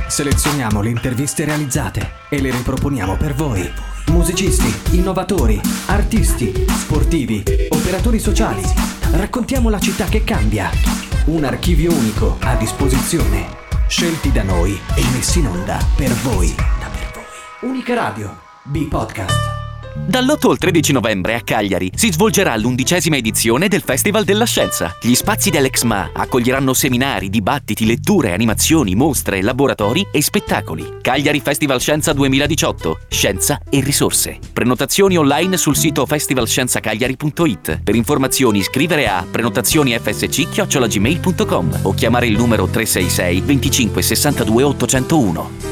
Selezioniamo le interviste realizzate e le riproponiamo per voi. Musicisti, innovatori, artisti, sportivi, operatori sociali. Raccontiamo la città che cambia. Un archivio unico a disposizione. Scelti da noi e messi in onda per voi. Unica Radio, B-Podcast. Dall'8 al 13 novembre a Cagliari si svolgerà l'11ª edizione del Festival della Scienza. Gli spazi dell'Exma accoglieranno seminari, dibattiti, letture, animazioni, mostre, laboratori e spettacoli. Cagliari Festival Scienza 2018. Scienza e risorse. Prenotazioni online sul sito festivalscienzacagliari.it. Per informazioni scrivere a prenotazioni@gmail.com o chiamare il numero 366 25 62 801.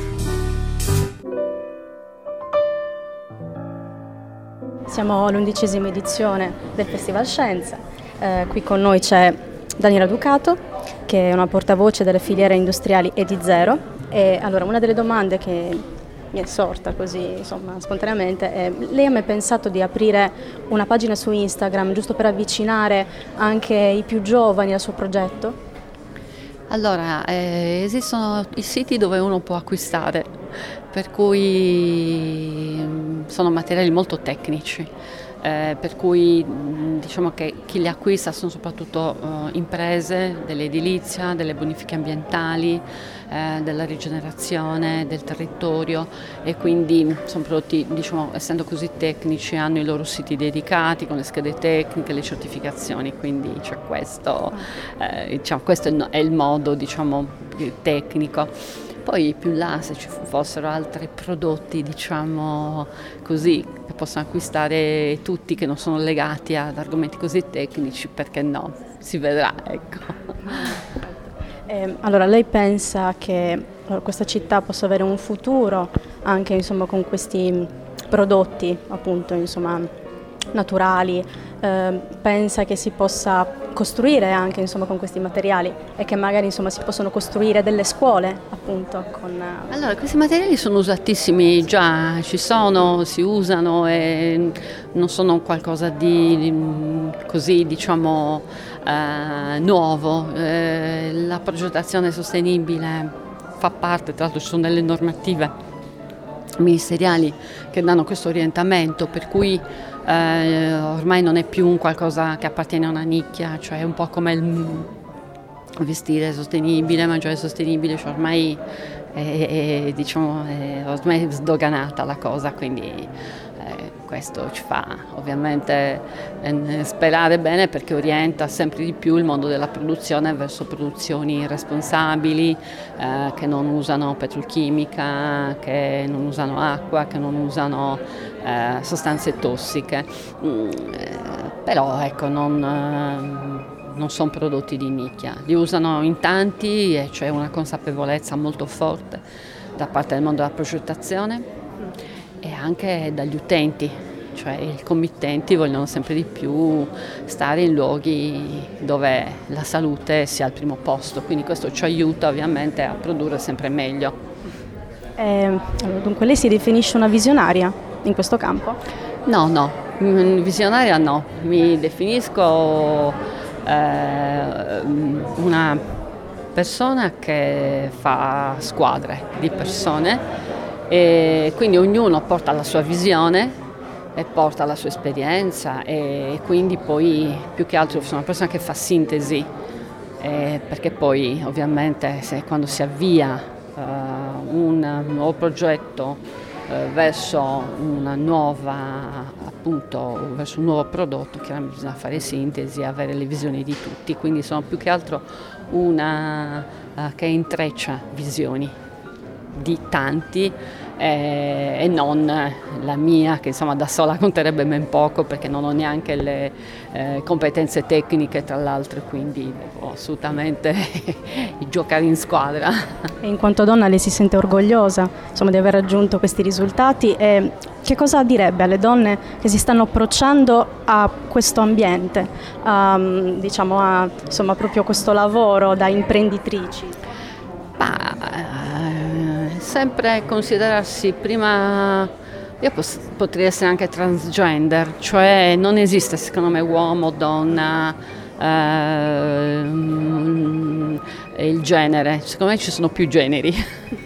Siamo all'11ª edizione del Festival Scienza, qui con noi c'è Daniela Ducato, che è una portavoce delle filiere industriali ED0. E allora una delle domande che mi è sorta così spontaneamente è: lei ha mai pensato di aprire una pagina su Instagram giusto per avvicinare anche i più giovani al suo progetto? Allora, esistono i siti dove uno può acquistare, per cui sono materiali molto tecnici, per cui diciamo che chi li acquista sono soprattutto imprese dell'edilizia, delle bonifiche ambientali, della rigenerazione del territorio, e quindi sono prodotti, diciamo, essendo così tecnici, hanno i loro siti dedicati con le schede tecniche, le certificazioni, quindi c'è questo, diciamo, questo è il modo, diciamo, tecnico. Poi più là, se ci fossero altri prodotti, diciamo così, che possono acquistare tutti, che non sono legati ad argomenti così tecnici, perché no? Si vedrà, ecco. Allora, lei pensa che questa città possa avere un futuro anche, insomma, con questi prodotti, appunto, insomma, naturali? Pensa che si possa costruire anche, insomma, con questi materiali, e che magari, insomma, si possono costruire delle scuole, appunto, con... Allora, questi materiali sono usatissimi già, ci sono, si usano e non sono qualcosa di così, diciamo, nuovo. La progettazione sostenibile fa parte, tra l'altro ci sono delle normative ministeriali che danno questo orientamento, per cui ormai non è più un qualcosa che appartiene a una nicchia, cioè è un po' come il vestire sostenibile, mangiare sostenibile, cioè ormai ormai è sdoganata la cosa, quindi questo ci fa ovviamente sperare bene, perché orienta sempre di più il mondo della produzione verso produzioni responsabili, che non usano petrolchimica, che non usano acqua, che non usano sostanze tossiche. Però ecco, non sono prodotti di nicchia, li usano in tanti e c'è una consapevolezza molto forte da parte del mondo della progettazione e anche dagli utenti, cioè i committenti vogliono sempre di più stare in luoghi dove la salute sia al primo posto, quindi questo ci aiuta ovviamente a produrre sempre meglio. Dunque lei si definisce una visionaria in questo campo? No, visionaria no, mi definisco una persona che fa squadre di persone, e quindi ognuno porta la sua visione e porta la sua esperienza, e quindi poi più che altro sono una persona che fa sintesi, perché poi ovviamente quando si avvia un nuovo progetto verso una nuova, appunto, verso un nuovo prodotto, chiaramente bisogna fare sintesi e avere le visioni di tutti, quindi sono più che altro una che intreccia visioni di tanti, e non la mia, che insomma da sola conterebbe ben poco, perché non ho neanche le competenze tecniche, tra l'altro, quindi devo assolutamente giocare in squadra. E in quanto donna lei si sente orgogliosa, insomma, di aver raggiunto questi risultati, e che cosa direbbe alle donne che si stanno approcciando a questo ambiente, diciamo insomma, proprio questo lavoro da imprenditrici? Sempre considerarsi prima, io potrei essere anche transgender, cioè non esiste secondo me uomo, donna, il genere. Secondo me ci sono più generi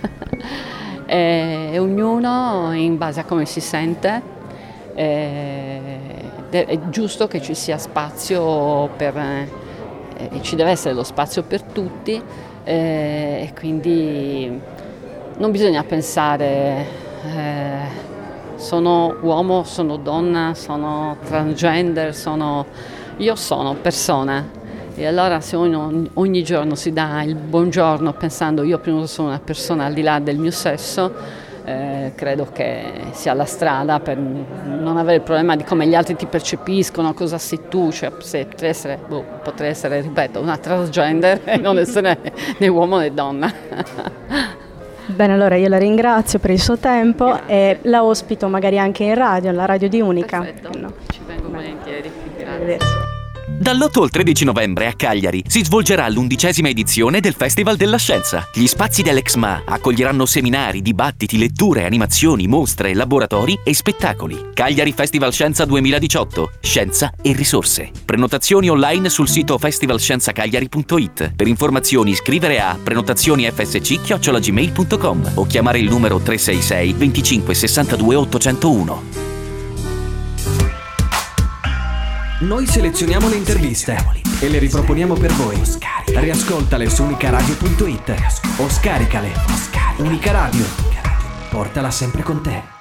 e ognuno in base a come si sente. È giusto che ci sia spazio ci deve essere lo spazio per tutti, e quindi non bisogna pensare sono uomo, sono donna, sono transgender, io sono persona. E allora se uno ogni giorno si dà il buongiorno pensando io prima sono una persona al di là del mio sesso, credo che sia la strada per non avere il problema di come gli altri ti percepiscono, cosa sei tu, cioè potrei essere, ripeto, una transgender e non essere né uomo né donna. Bene, allora io la ringrazio per il suo tempo e la ospito magari anche in radio, alla radio di Unica. Perfetto, no. Ci vengo volentieri. Grazie. Dall'8 al 13 novembre a Cagliari si svolgerà l'11ª edizione del Festival della Scienza. Gli spazi dell'Exma accoglieranno seminari, dibattiti, letture, animazioni, mostre, laboratori e spettacoli. Cagliari Festival Scienza 2018. Scienza e risorse. Prenotazioni online sul sito festivalscienzacagliari.it. Per informazioni scrivere a prenotazioni@gmail.com o chiamare il numero 366 25 62 801. Noi selezioniamo le interviste e le riproponiamo per voi. Riascoltale su unicaradio.it o scaricale. Unica Radio. Portala sempre con te.